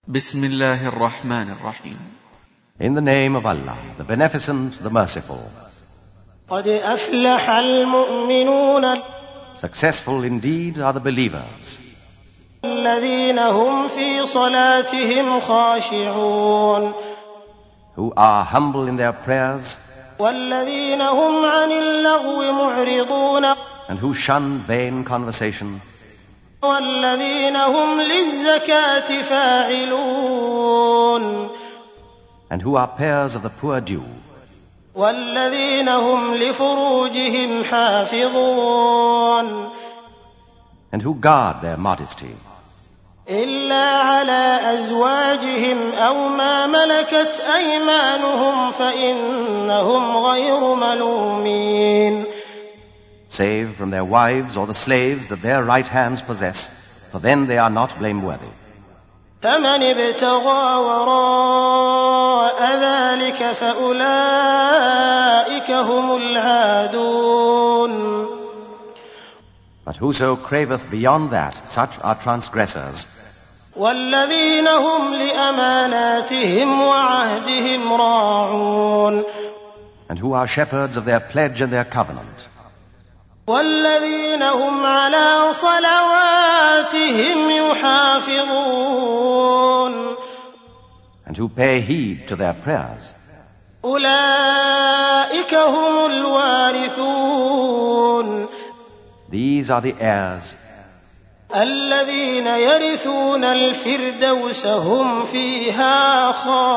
بسم الله الرحمن الرحيم. In the name of Allah, the Beneficent, the Merciful. قد أفلح المؤمنون Successful indeed are the believers, الذين هم في صلاتهم خاشعون who are humble in their prayers والذين هم عن اللغو معرضون and who shun vain conversation, والذين هم للزكاة فاعلون and who are payers of the poor due, والذين هم لفروجهم حافظون and who guard their modesty, إلا على أزواجهم أو ما ملكت أيمانهم فإنهم غير ملومين save from their wives or the slaves that their right hands possess, for then they are not blameworthy. فمن ابتغى وراء ذلك فأولئك هم العادون But whoso craveth beyond that, such are transgressors, والذين هم لأماناتهم وعهدهم راعون and who are shepherds of their pledge and their covenant, والذين هم على صلواتهم يحافظون and who pay heed to their prayers. أولئك هم الوارثون These are the heirs, الذين يرثون الفردوس هم فيها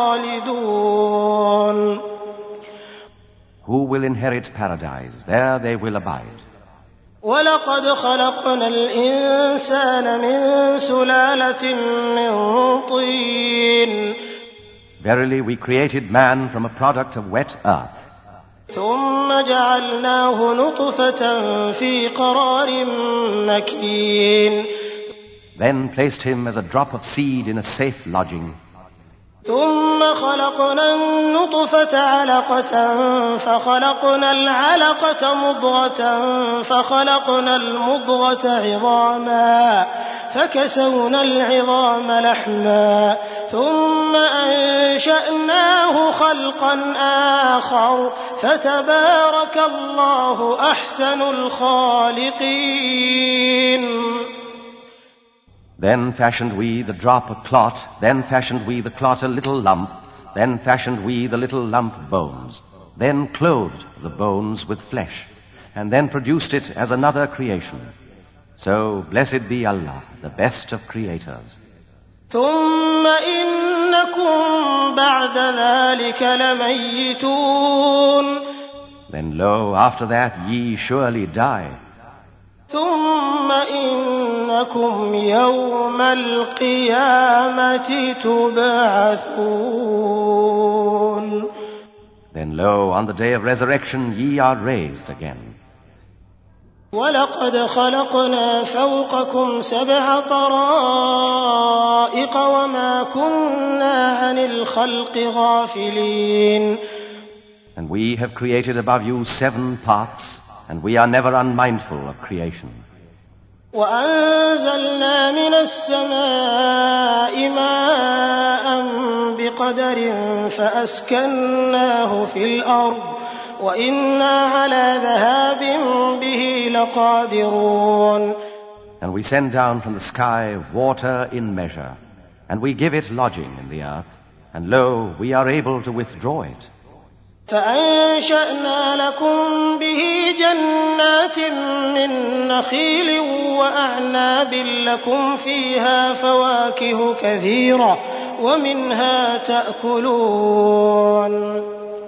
خالدون who will inherit paradise. There they will abide. ولقد خلقنا الإنسان من سلالة من طين Verily we created man from a product of wet earth, ثم جعلناه نطفة في قرار مكين then placed him as a drop of seed in a safe lodging, ثم خلقنا النطفة علقة فخلقنا العلقة مضغة فخلقنا المضغة عظاما فكسونا العظام لحما ثم أنشأناه خلقا آخر فتبارك الله أحسن الخالقين then fashioned we the drop a clot, then fashioned we the clot a little lump, then fashioned we the little lump bones, then clothed the bones with flesh, and then produced it as another creation. So blessed be Allah, the best of creators. ثم إنكم بعد ذلك لميتون Then lo, after that ye surely die. ثم إنكم يوم القيامة تبعثون Then lo, on the day of resurrection ye are raised again. ولقد خلقنا فوقكم 7 طرائق وما كنا عن الخلق غافلين And we have created above you 7 parts, and we are never unmindful of creation. وأنزلنا من السماء ماء بقدر فأسكناه في الأرض وإنا على ذهاب به لقادرون And we send down from the sky water in measure, and we give it lodging in the earth, and lo, we are able to withdraw it. فأنشأنا لكم به جنات من نخيل وأعناب لكم فيها فواكه كثيرة ومنها تأكلون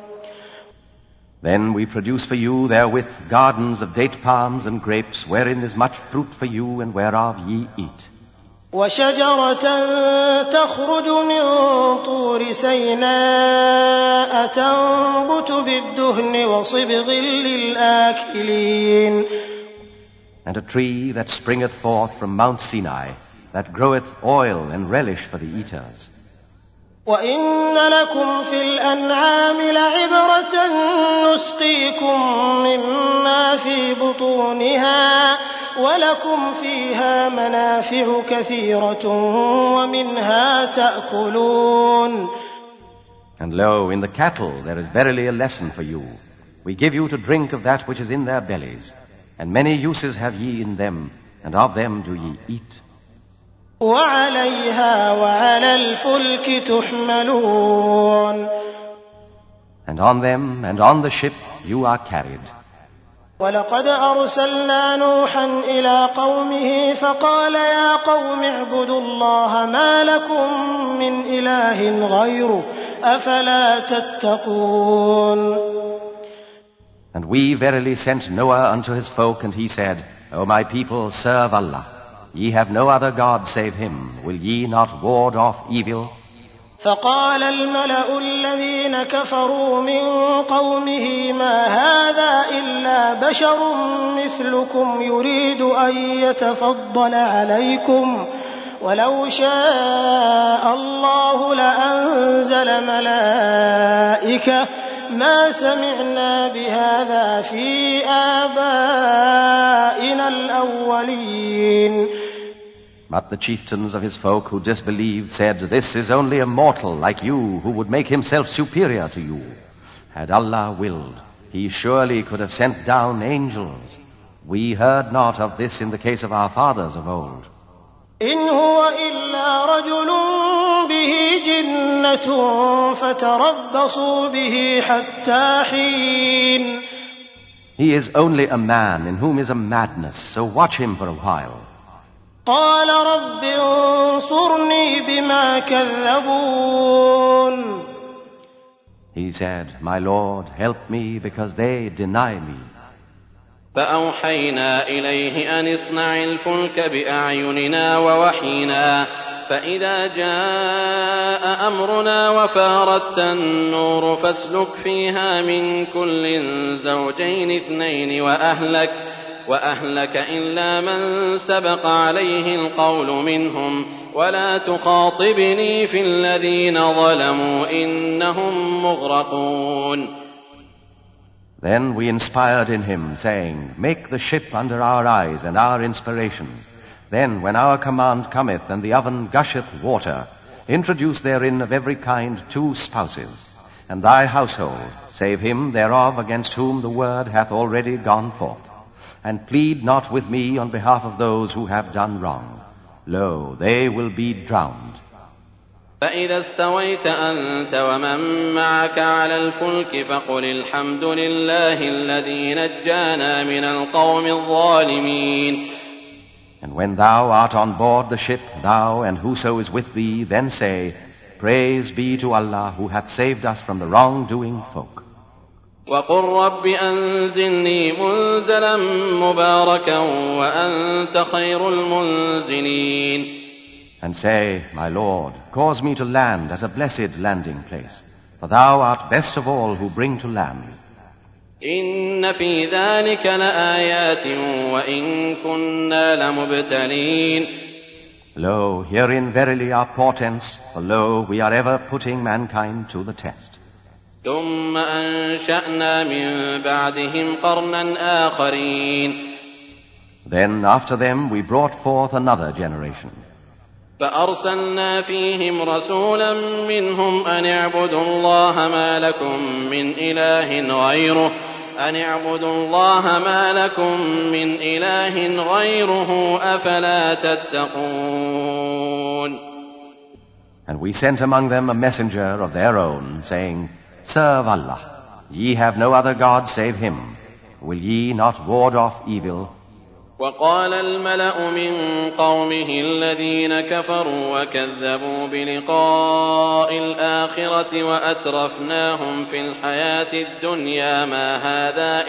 Then we produce for you therewith gardens of date palms and grapes, wherein is much fruit for you, and whereof ye eat. وشجرة تخرج من طور سيناء تنبت بالدهن وصبغ للآكلين And a tree that springeth forth from Mount Sinai, that groweth oil and relish for the eaters. وإن لكم في الأنعام لعبرة نسقيكم مما في بطونها ولكم فيها منافع كثيرة ومنها تأكلون. And lo, in the cattle there is verily a lesson for you. We give you to drink of that which is in their bellies, and many uses have ye in them, and of them do ye eat. وعليها وعلى الفلك تحملون. And on them and on the ship you are carried. ولقد أرسلنا نوحا إلى قومه فقال يا قوم اعبدوا الله ما لكم من إله غيره أفلا تتقون. And we verily sent Noah unto his folk, and he said, O my people, serve Allah. Ye have no other God save him. Will ye not ward off evil? فقال الملأ الذين كفروا من قومه ما هذا إلا بشر مثلكم يريد أن يتفضل عليكم ولو شاء الله لأنزل ملائكة ما سمعنا بهذا في آبائنا الأولين. But the chieftains of his folk who disbelieved said, This is only a mortal like you who would make himself superior to you. Had Allah willed, he surely could have sent down angels. We heard not of this in the case of our fathers of old. إن هو إلا رجل به جنة فتربصوا به حتى حين. He is only a man in whom is a madness, so watch him for a while. قال رب انصرني بما كذبون. He said, My Lord, help me because they deny me. فأوحينا إليه أن اصنع الفلك بأعيننا ووحينا فإذا جاء أمرنا وفارت النور فاسلك فيها من كل زوجين اثنين وأهلك إلا من سبق عليه القول منهم ولا تخاطبني في الذين ظلموا إنهم مغرقون. Then we inspired in him, saying, Make the ship under our eyes and our inspiration. Then, when our command cometh and the oven gusheth water, introduce therein of every kind 2 spouses, and thy household, save him thereof against whom the word hath already gone forth. And plead not with me on behalf of those who have done wrong. Lo, they will be drowned. فإذا استويت أنت ومن معك على الفلك فقل الحمد لله الذي نجانا من القوم الظالمين. And when thou art on board the ship, thou and whoso is with thee, then say, Praise be to Allah who hath saved us from the wrongdoing folk. وقل رب أنزلني منزلا مباركا وأنت خير المنزلين. And say, My Lord, cause me to land at a blessed landing place, for thou art best of all who bring to land. إن في ذلك لآيات وإن كنا لمبتلين. Lo, herein verily are portents, for lo, we are ever putting mankind to the test. ثم أنشأنا من بعدهم قرنا آخرين. Then after them we brought forth another generation. فأرسلنا فيهم رسولا منهم أن اعبدوا الله ما لكم من إله غيره أفلا تتقون. And we sent among them a messenger of their own, saying, Serve Allah. Ye have no other God save him. Will ye not ward off evil? وقال الملأ من قومه الذين كفروا وكذبوا بلقاء الآخرة وأترفناهم في الحياة الدنيا ما هذا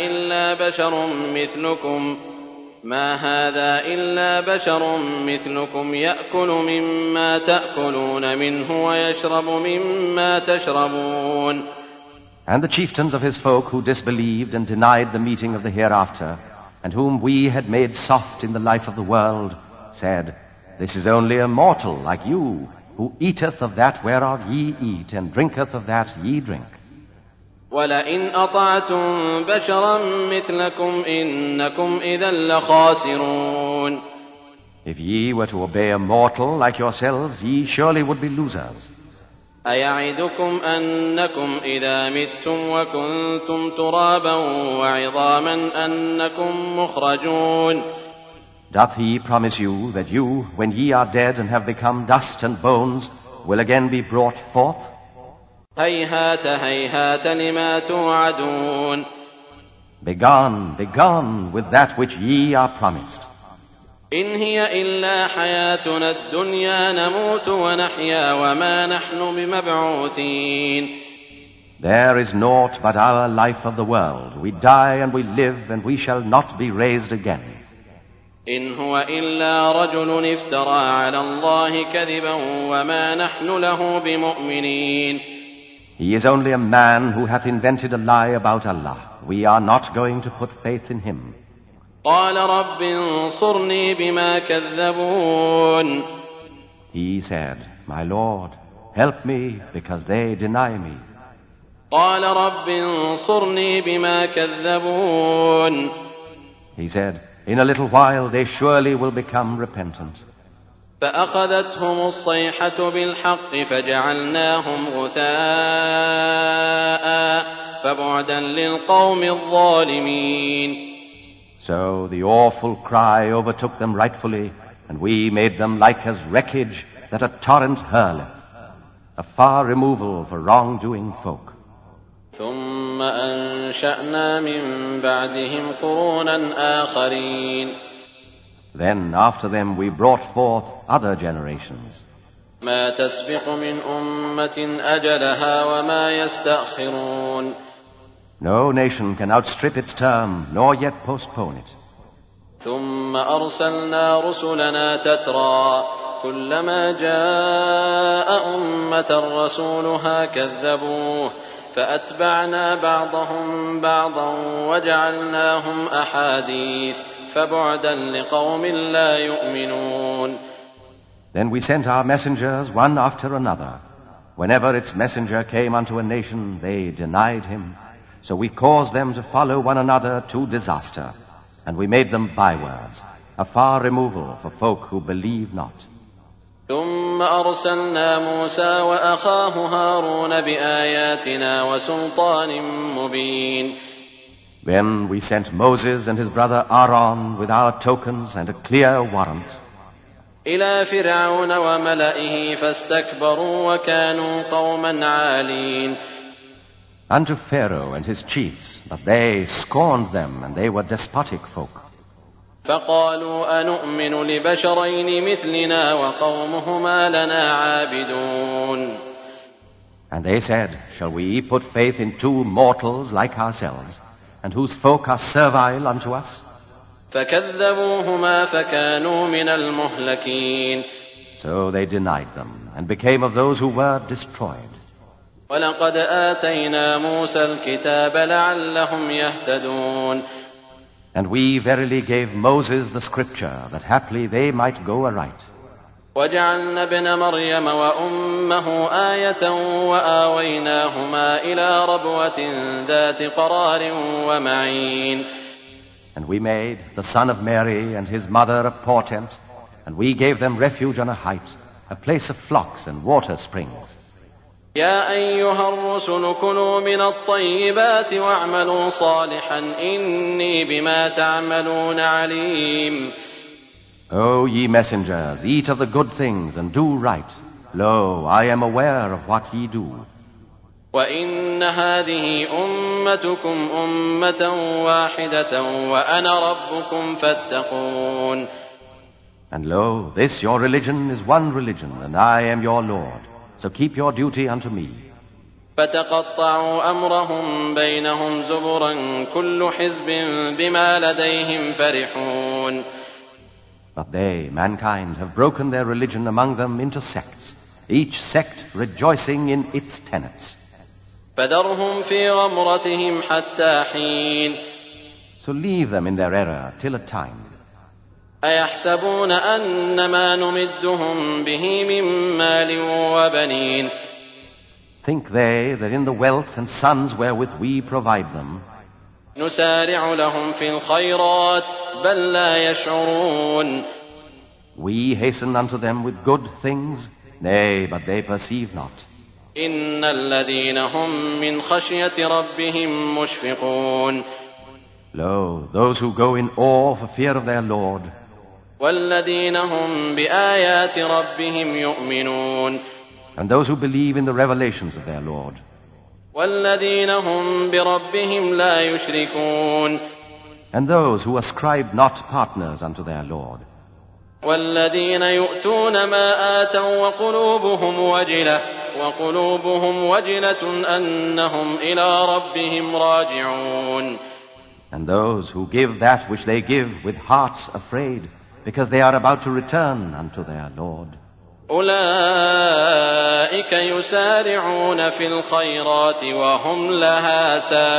إلا بشر مثلكم يأكل مما تأكلون منه ويشرب مما تشربون. And the chieftains of his folk who disbelieved and denied the meeting of the hereafter, and whom we had made soft in the life of the world, said, This is only a mortal like you, who eateth of that whereof ye eat, and drinketh of that ye drink. وَلَئِنْ أَطَعْتُمْ بَشَرًا مِثْلَكُمْ إِنَّكُمْ إِذًا لَخَاسِرُونَ. If ye were to obey a mortal like yourselves, ye surely would be losers. أَيَعِدُكُمْ أَنَّكُمْ إِذَا مِتُّمْ وَكُنْتُمْ تُرَابًا وَعِظَامًا أَنَّكُمْ مُخْرَجُونَ. Doth he promise you that you, when ye are dead and have become dust and bones, will again be brought forth? هَيْهَاتَ هَيْهَاتَ لِمَا تُوعَدُونَ. Begone, begone with that which ye are promised. إِنْ هِيَ إِلَّا حَيَاتُنَا الدُّنْيَا نَمُوتُ وَنَحْيَا وَمَا نَحْنُ بِمَبْعُوثِينَ. There is naught but our life of the world. We die and we live, and we shall not be raised again. إِنْ هُوَ إِلَّا رَجُلٌ افْتَرَىٰ عَلَى اللَّهِ كَذِبًا وَمَا نَحْنُ لَهُ بِمُؤْمِنِينَ. He is only a man who hath invented a lie about Allah. We are not going to put faith in him. قَالَ رَبِّ انصُرْنِي بِمَا كَذَّبُونَ. He said, My Lord, help me because they deny me. قَالَ رَبِّ انصُرْنِي بِمَا كَذَّبُونَ. He said, In a little while they surely will become repentant. فأخذتهم الصيحة بالحق فجعلناهم غثاء فبعدا للقوم الظالمين. So the awful cry overtook them rightfully, and we made them like as wreckage that a torrent hurleth, a far removal for wrongdoing folk. ثم أنشأنا من بعدهم قرونا آخرين. Then after them we brought forth other generations. ما تسبق من أمة أجلها وما يستأخرون. No nation can outstrip its term, nor yet postpone it. ثم أرسلنا رسلنا تترى كلما جاء أمة رسولها كذبوه فأتبعنا بعضهم بعضا وجعلناهم أحاديث فبعدا لقوم لا يؤمنون. Then we sent our messengers one after another. Whenever its messenger came unto a nation, they denied him. So we caused them to follow one another to disaster, and we made them bywords, a far removal for folk who believe not. ثم أرسلنا موسى وأخاه هارون بآياتنا وسلطان مبين. Then we sent Moses and his brother Aaron with our tokens and a clear warrant إلى فرعون وملئه فاستكبروا وكانوا قوما عالين. unto Pharaoh and his chiefs, but they scorned them, and they were despotic folk. فقالوا أنؤمن لبشرين مثلنا وقومهما لنا عابدون. And they said, Shall we put faith in two mortals like ourselves, and whose folk are servile unto us? فكذبوهما فكانوا من المهلكين. So they denied them, and became of those who were destroyed. وَلَقَدْ آتَيْنَا مُوسَى الْكِتَابَ لَعَلَّهُمْ يَهْتَدُونَ. And we verily gave Moses the scripture, that haply they might go aright. وَجَعَلْنَا ابْنَ مَرْيَمَ وَأُمَّهُ آيَةً وَآوَيْنَاهُمَا إِلَى رَبْوَةٍ ذَاتِ قَرَارٍ وَمَعِينٍ. And we made the son of Mary and his mother a portent, and we gave them refuge on a height, a place of flocks and water springs. يا أيها الرسل كلوا من الطيبات واعملوا صالحا إني بما تعملون عليم. O ye messengers, eat of the good things and do right. Lo, I am aware of what ye do. وإن هذه أمتكم أمة واحدة وأنا ربكم فاتقون. And lo, this your religion is one religion, and I am your Lord. So keep your duty unto me. فتقطعوا أمرهم بينهم زبرا كل حزب بما لديهم فرحون. But they, mankind, have broken their religion among them into sects, each sect rejoicing in its tenets. فذرهم في غمرتهم حتى حين. So leave them in their error till a time. أيحسبون أن ما نمدهم به من مال وبنين Think they that in the wealth and sons wherewith we provide them, نسارع لهم في الخيرات بل لا يشعرون we hasten unto them with good things? Nay, but they perceive not. إن الذين هم من خشية ربهم مشفقون Lo, those who go in awe for fear of their Lord, والذين هم بآيات ربهم يؤمنون and those who believe in the revelations of their Lord, والذين هم بربهم لا يشركون and those who ascribe not partners unto their Lord, والذين يؤتون ما آتوا وقلوبهم وجلة أنهم إلى ربهم راجعون and those who give that which they give with hearts afraid, because they are about to return unto their Lord. أولئك يسارعون في الخيرات وهم لها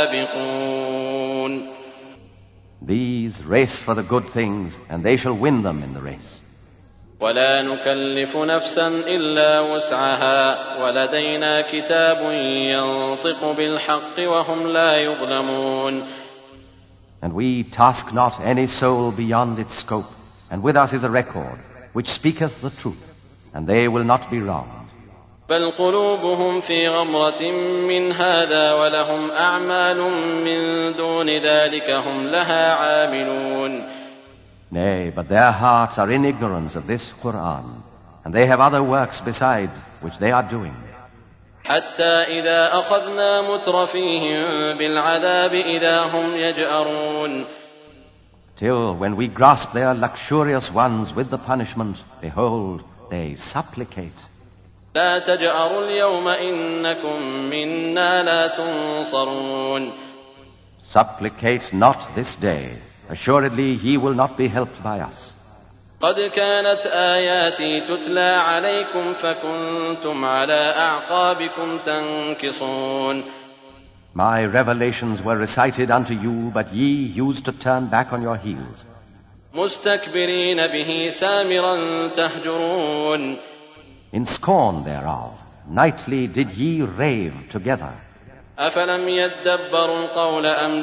سابقون These race for the good things, and they shall win them in the race. ولا نكلف نفسا إلا وسعها ولدينا كتاب ينطق بالحق وهم لا يظلمون And we task not any soul beyond its scope, and with us is a record which speaketh the truth, and they will not be wronged. بل قلوبهم في غمرة من هذا ولهم أعمال من دون ذلك هم لها عاملون Nay, but their hearts are in ignorance of this Qur'an, and they have other works besides which they are doing. حتى إذا أخذنا مترفيهم بالعذاب إذا هم يجأرون Till when we grasp their luxurious ones with the punishment, behold, they supplicate. لا تجأروا اليوم إنكم منا لا تنصرون Supplicate not this day. Assuredly, he will not be helped by us. قد كانت آياتي تتلى عليكم فكنتم على أعقابكم تنكصون My revelations were recited unto you, but ye used to turn back on your heels. مستكبرين به سامرا تهجرون In scorn thereof, nightly did ye rave together. أفلم يدبروا القول أم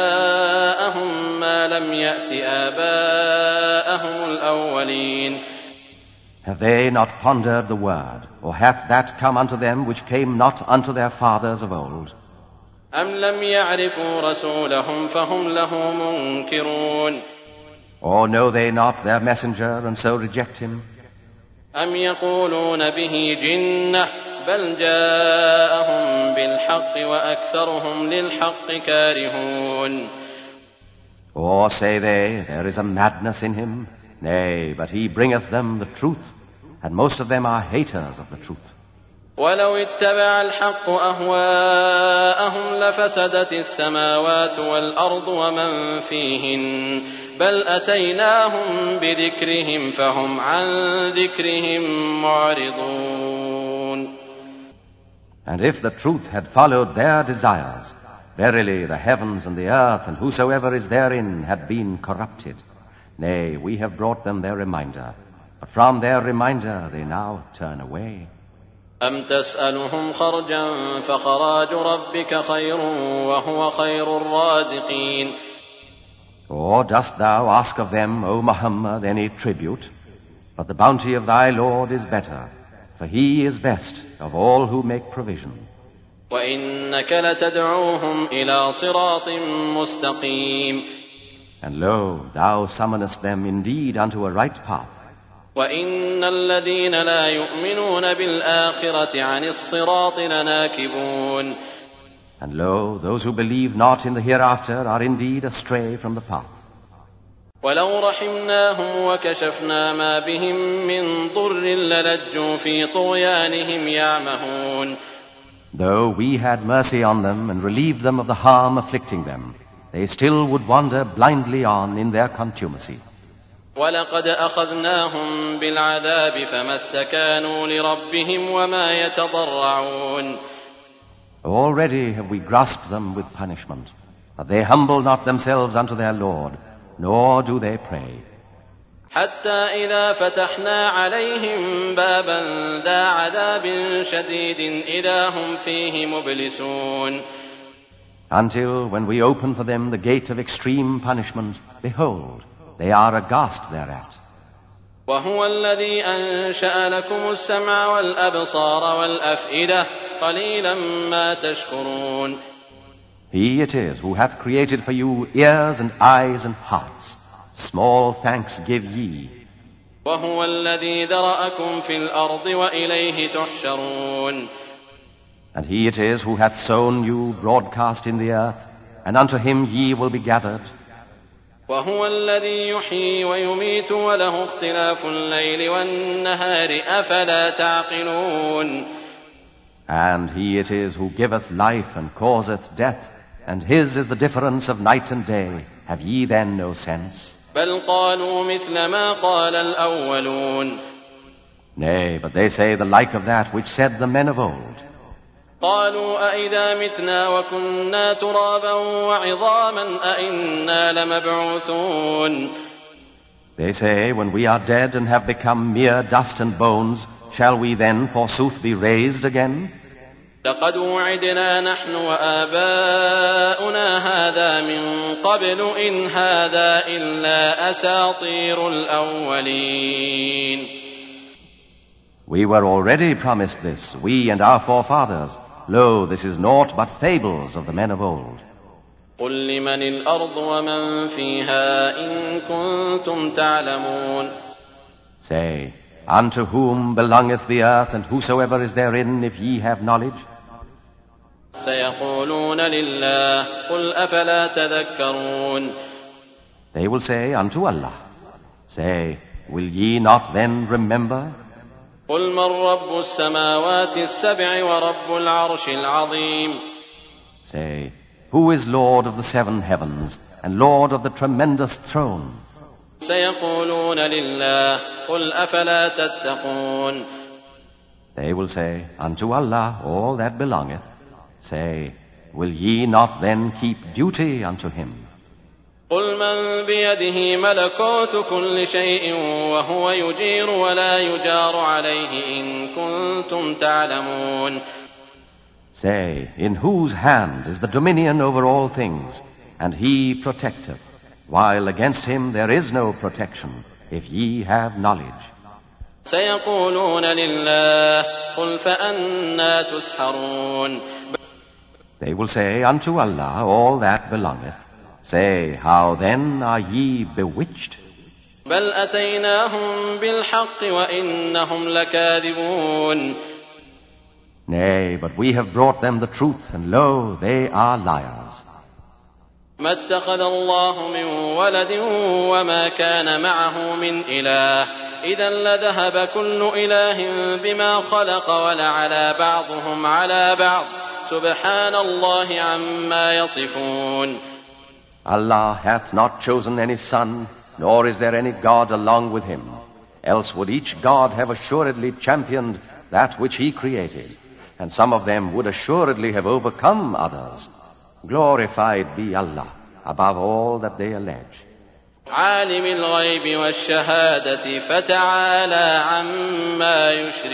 جاءهم ما لم يأت آباءهم الأولين Have they not pondered the word, or hath that come unto them which came not unto their fathers of old? أم لم يعرفوا رسولهم فهم له منكرون Or know they not their messenger, and so reject him? أم يقولون به جنة بل جاءهم بالحق وأكثرهم للحق كارهون Or say they, there is a madness in him? Nay, but he bringeth them the truth, and most of them are haters of the truth. ولو اتبع الحق أهواءهم لفسدت السماوات والأرض ومن فيهن بل أتيناهم بذكرهم فهم عن ذكرهم معرضون And if the truth had followed their desires, verily the heavens and the earth and whosoever is therein had been corrupted. Nay, we have brought them their reminder, but from their reminder they now turn away. أم تسألهم خرجا فخراج ربك خير وهو خير الرازقين Or dost thou ask of them, O Muhammad, any tribute? But the bounty of thy Lord is better, for he is best of all who make provision. وإنك لتدعوهم إلى صراط مستقيم And lo, thou summonest them indeed unto a right path. وإن الذين لا يؤمنون بالآخرة عن الصراط لناكبون And lo, those who believe not in the hereafter are indeed astray from the path. ولو رحمناهم وكشفنا ما بهم من ضر للجوا في طغيانهم يعمهون Though we had mercy on them and relieved them of the harm afflicting them, they still would wander blindly on in their contumacy. ولقد أخذناهم بالعذاب فما استكانوا لربهم وما يتضرعون Already have we grasped them with punishment, but they humble not themselves unto their Lord, nor do they pray. حتى إذا فتحنا عليهم بابا ذا عذاب شديد إذا هم فيه مبلسون. Until when we open for them the gate of extreme punishment, behold, they are aghast thereat. وهو الذي أنشأ لكم السمع والأبصار والأفئدة قليلا ما تشكرون. He it is who hath created for you ears and eyes and hearts. Small thanks give ye. وهو الذي ذرأكم في الأرض وإليه تحشرون. And he it is who hath sown you broadcast in the earth, and unto him ye will be gathered. وهو الذي يحيي ويميت وله اختلاف الليل والنهار أفلا تعقلون. And he it is who giveth life and causeth death, and his is the difference of night and day. Have ye then no sense? بل قالوا مثل ما قال الأولون. Nay, but they say the like of that which said the men of old. قالوا أئذا متنا وكنا ترابا وعظاما أئنا لمبعوثون. They say, when we are dead and have become mere dust and bones, shall we then forsooth be raised again? لقد وعدنا نحن وآباؤنا هذا من قبل إن هذا إلا أساطير الأولين. We were already promised this, we and our forefathers. Lo, this is naught but fables of the men of old. قل لمن الأرض ومن فيها إن كنتم تعلمون. Say, unto whom belongeth the earth and whosoever is therein, if ye have knowledge? سيقولون لله قل أفلا تذكرون. They will say, unto Allah. Say, will ye not then remember? قل من رب السماوات السبع ورب العرش العظيم. Say, who is Lord of the 7 heavens and Lord of the tremendous throne? سيقولون لله قل أفلا تتقون. They will say, unto Allah all that belongeth. Say, will ye not then keep duty unto him? قل من بيده ملكوت كل شيء وهو يجير ولا يجار عليه إن كنتم تعلمون. Say, in whose hand is the dominion over all things, and he protecteth, while against him there is no protection, if ye have knowledge. سيقولون لله قل فأنى تسحرون. They will say, unto Allah all that belongeth. Say, how then are ye bewitched? بل أتيناهم بالحق وإنهم لكاذبون. Nay, but we have brought them the truth, and lo, they are liars. ما اتخذ الله من ولد وما كان معه من إله إذا لذهب كل إله بما خلق ولعلى بعضهم على بعض سبحان الله عما يصفون. Allah hath not chosen any son, nor is there any God along with him. Else would each God have assuredly championed that which he created, and some of them would assuredly have overcome others. Glorified be Allah above all that they allege. عالم الغيب والشهادة فتعالى عما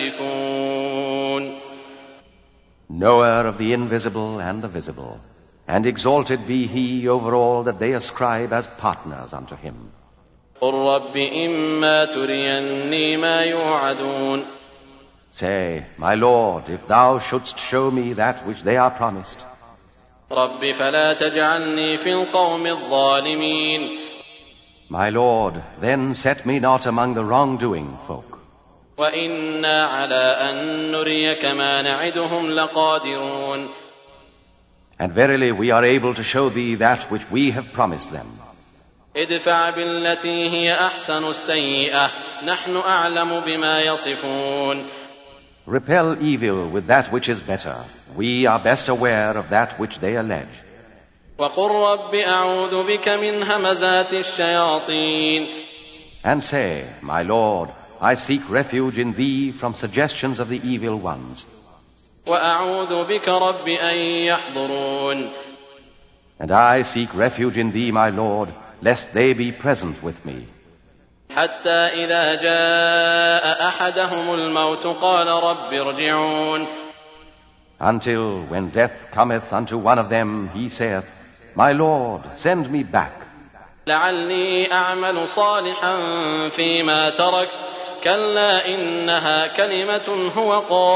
يشركون. Knower of the invisible and the visible, and exalted be he over all that they ascribe as partners unto him. قل رب إما تريني ما يوعدون. Say, my Lord, if thou shouldst show me that which they are promised. رب فلا تجعلني في القوم الظالمين. My Lord, then set me not among the wrongdoing folk. وإنا على أن نريك ما نعدهم لقادرون. And verily we are able to show thee that which we have promised them. ادفع بالتي هي أحسن السيئة نحن أعلم بما يصفون. Repel evil with that which is better. We are best aware of that which they allege. وقل رب أعوذ بك من همزات الشياطين. And say, my Lord, I seek refuge in thee from suggestions of the evil ones. وأعوذ بك رب أن يحضرون. And I seek refuge in thee, my Lord, lest they be present with me. حتى إذا جاء أحدهم الموت قال رب ارجعون. Until when death cometh unto one of them, he saith, My Lord, send me back, لعلي أعمل صالحا فيما تركت كلا إنها كلمة هو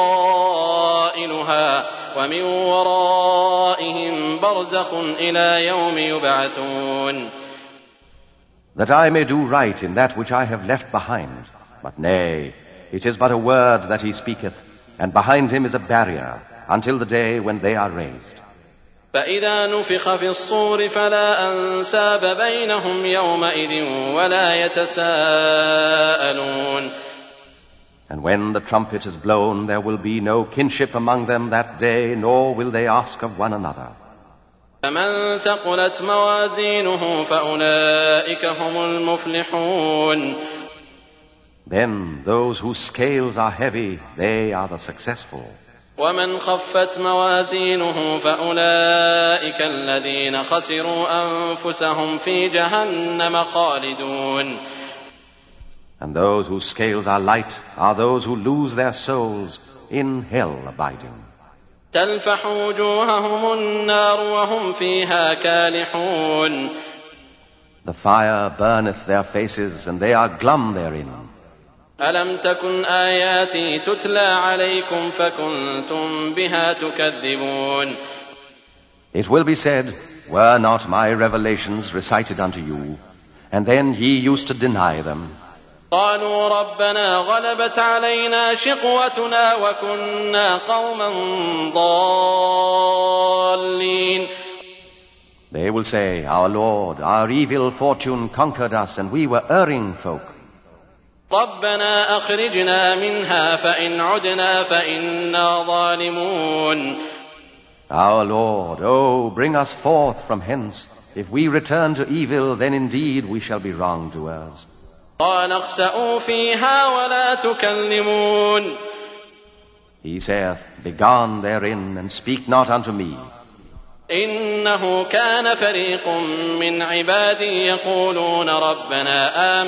قائلها ومن ورائهم برزخ إلى يوم يبعثون. that I may do right in that which I have left behind. But nay, it is but a word that he speaketh, and behind him is a barrier, until the day when they are raised. فإذا نفخ في الصور فلا أنساب بينهم يومئذ ولا يتساءلون. And when the trumpet is blown, there will be no kinship among them that day, nor will they ask of one another. فمن ثقلت موازينه فأولئك هم المفلحون. Then those whose scales are heavy, they are the successful. ومن خفت موازينه فأولئك الذين خسروا أنفسهم في جهنم خالدون. And those whose scales are light are those who lose their souls in hell abiding. تلفح وجوههم النار وهم فيها كالحون. The fire burneth their faces, and they are glum therein. ألم تكن آياتي تتلى عليكم فكنتم بها تكذبون. It will be said, were not my revelations recited unto you, and then ye used to deny them. قالوا ربنا غلبت علينا شقوتنا وكنا قوما ضالين. They will say, Our Lord, our evil fortune conquered us, and we were erring folk. ربنا أخرجنا منها فإن عدنا فإنا ظالمون. Our Lord, oh, bring us forth from hence. If we return to evil, then indeed we shall be wrongdoers. قال اخسئوا فيها ولا تكلمون. He saith, Begone therein, and speak not unto me. إنه كان فريق من عبادي يقولون ربنا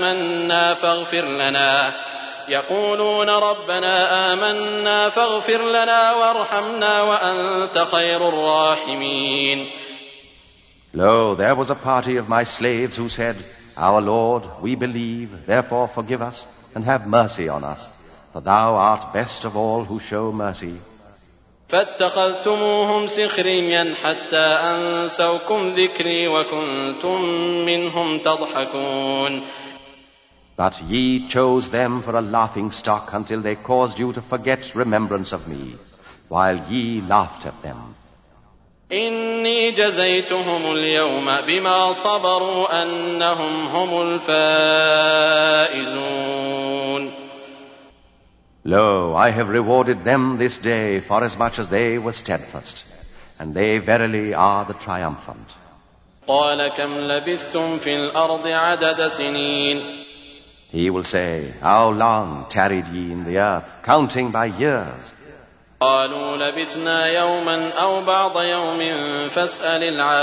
آمنا فاغفر لنا وارحمنا وأنت خير الراحمين. Lo, there was a party of my slaves who said, Our Lord, we believe, therefore forgive us and have mercy on us, for thou art best of all who show mercy. فاتخذتموهم سخريا حتى أنسوكم ذكري وكنتم منهم تضحكون. But ye chose them for a laughing stock until they caused you to forget remembrance of me, while ye laughed at them. إني جزيتهم اليوم بما صبروا أنهم هم الفائزون. Lo, I have rewarded them this day for as much as they were steadfast, and they verily are the triumphant. قال كم لبثتم في الأرض عدد سنين. He will say, How long tarried ye in the earth, counting by years? قالوا لبثنا يوما أو بعض يوم فاسأل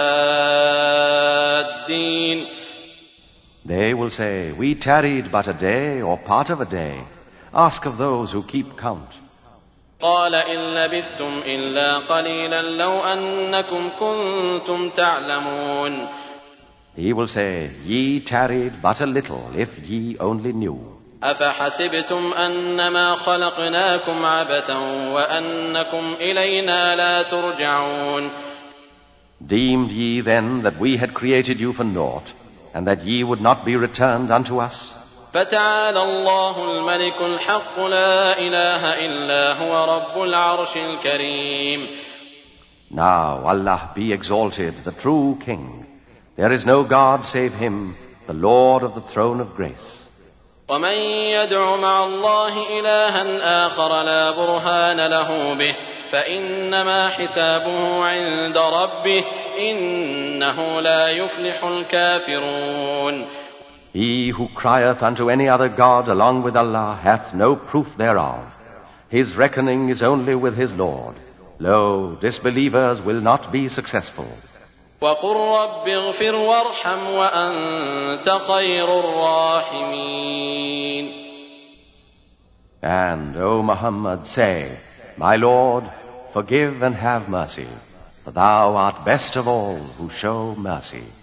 العادين. They will say, We tarried but a day or part of a day. Ask of those who keep count. قال إن لبثتم إلا قليلا لو أنكم كنتم تعلمون. He will say, Ye tarried but a little, if ye only knew. أفحسبتم أنما خلقناكم عبثا وأنكم إلينا لا ترجعون. Deemed ye then that we had created you for naught, and that ye would not be returned unto us? فتعالى الله الملك الحق لا إله إلا هو رب العرش الكريم. Now Allah be exalted, the true King. There is no God save him, the Lord of the throne of grace. ومن يدع مع الله إلها آخر لا برهان له به فإنما حسابه عند ربه إنه لا يفلح الكافرون. He who crieth unto any other God along with Allah hath no proof thereof. His reckoning is only with his Lord. Lo, disbelievers will not be successful. وقل رب اغفر وارحم وأنت خير الراحمين. And, O Muhammad, say, My Lord, forgive and have mercy, for thou art best of all who show mercy.